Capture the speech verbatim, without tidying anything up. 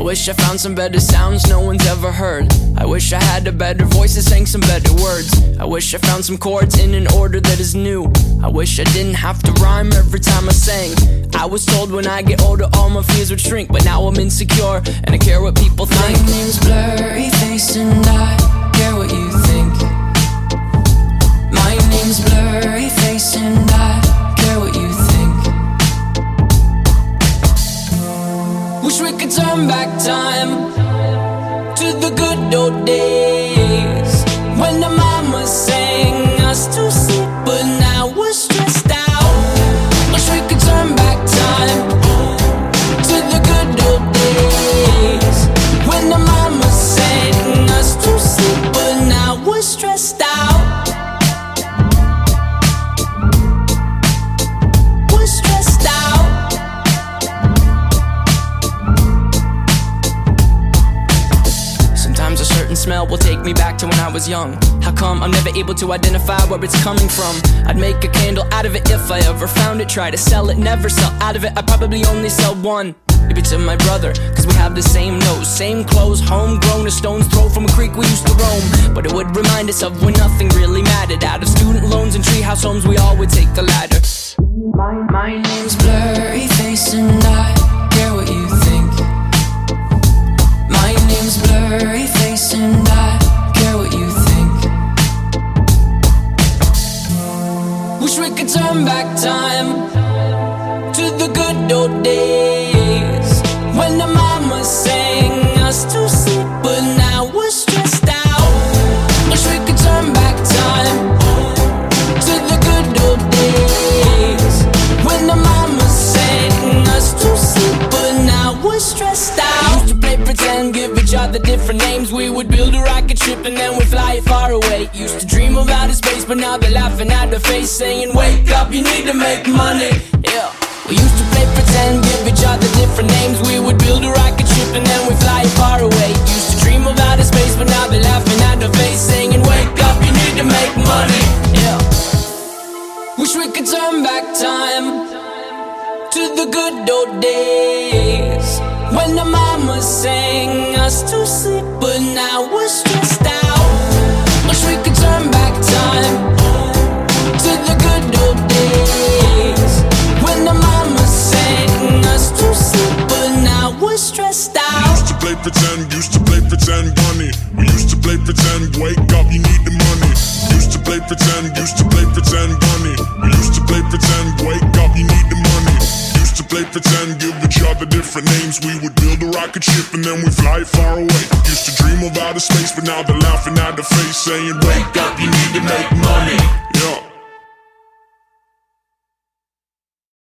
wish I found some better sounds no one's ever heard. I wish I had a better voice that sang some better words. I wish I found some chords in an order that is new. I wish I didn't have to rhyme every time I sang. I was told when I get older all my fears would shrink, but now I'm insecure and I care what people think. My name's Blurryface and I care what you think. My name's Blurryface and I care what you think. Wish we could turn back time to the good old days when the mama sang us to sleep, but now we're stressed out. Wish we could turn back time to the good old days when the mama sang us to sleep, but now we're stressed out. We're stressed out. Sometimes a certain smell will take me back to when I was young. How come I'm never able to identify where it's coming from? I'd make a candle out of it if I ever found it. Try to sell it, never sell out of it. I probably only sell one. Maybe to my brother, cause we have the same nose, same clothes, homegrown, a stone's throw from a creek we used to roam. But it would remind us of when nothing really mattered. Out of student loans and treehouse homes, we all would take the ladder. My, my name's Blurryface and I care what you think. My name's Blurryface and I care what you think. Wish we could turn back time to the good old days when the mama sang us to sleep, but now we're stressed out. Wish we could turn back time to the good old days when the mama sang us to sleep, but now we're stressed out. Used to play pretend, give each other different names. We would build a rocket ship and then we'd fly it far away. Used to dream of outer space, but now they're laughing at the face, saying wake up, you need to make money. Yeah. We used to play pretend, give each other different names. We would build a rocket ship and then we'd fly it far away. Used to dream of outer space, but now they're laughing at the face, saying wake up, you need to make money. Yeah. Wish we could turn back time to the good old days when the mama sang us to sleep, but now we're stressed out. Wish we could turn back time to the good old days when the mama sang us to sleep, but now we're stressed out. Used to play pretend, used to play pretend, bunny. We used to play pretend, wake up, you need the money. Used to play pretend, used to play pretend, bunny. We used to play pretend, wake up, you need the money. Used to play pretend, give each other different names. We would build a rocket ship and then we fly far away. Used to dream of outer space, but now they're laughing at the face, saying wake up, you need to make money.